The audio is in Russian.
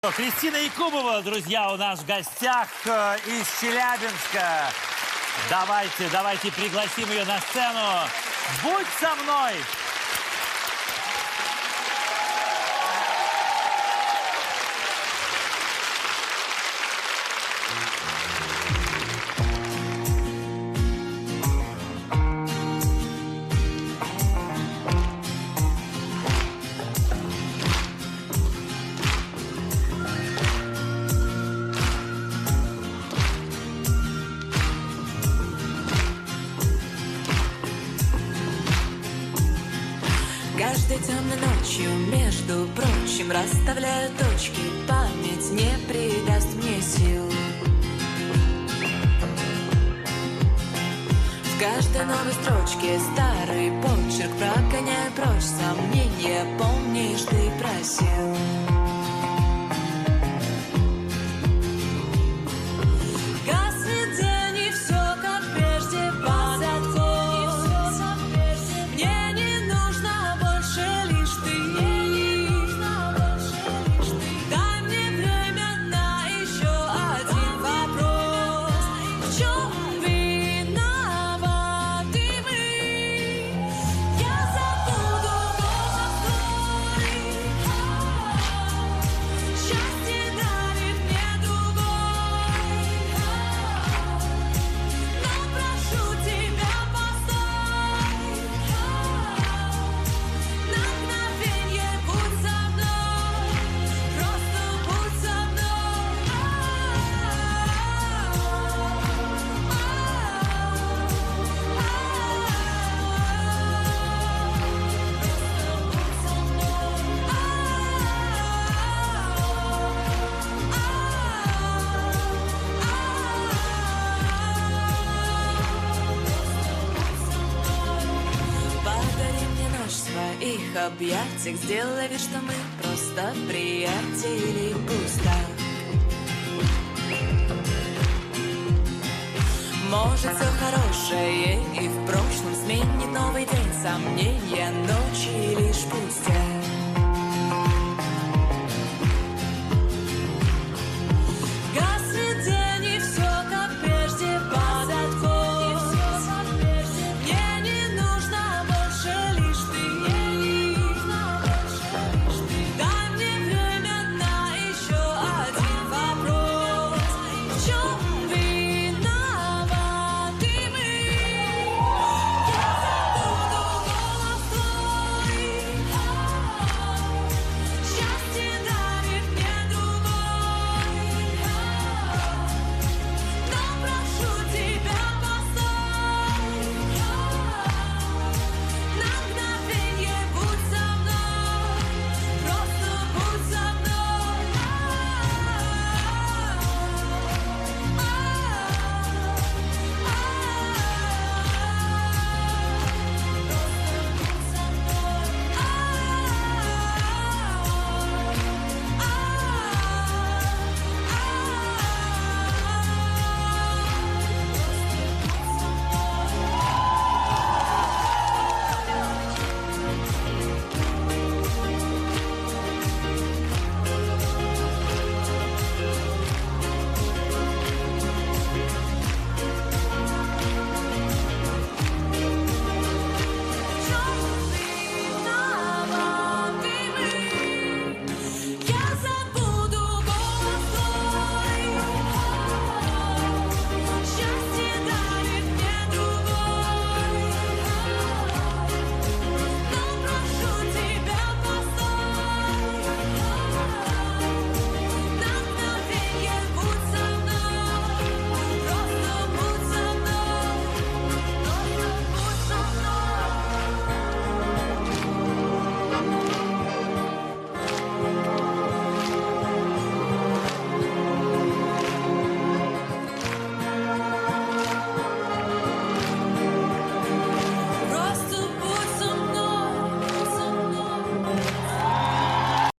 Кристина Якубова, друзья, у нас в гостях из Челябинска. Давайте пригласим ее на сцену. Будь со мной! Каждой темной ночью, между прочим, расставляю точки. Память не придаст мне сил. В каждой новой строчке старый почерк, прогоняя прочь сомнения. Помнишь, ты просил. Гаснет день, и все как прежде позади. Мне не нужно больше лишь ты. Дай мне время на еще один вопрос. В чем виноваты мы? Я забуду мой. Счастье дарит мне другой. Но прошу тебя, постой. На мгновенье будь со мной. Просто будь со мной. Подари мне ночь в своих объятиях. Сделай вид, что мы просто приятели. Пусть так. Может, все хорошее и в прошлом сменит новый день. Сомнения, ночи лишь пустяк.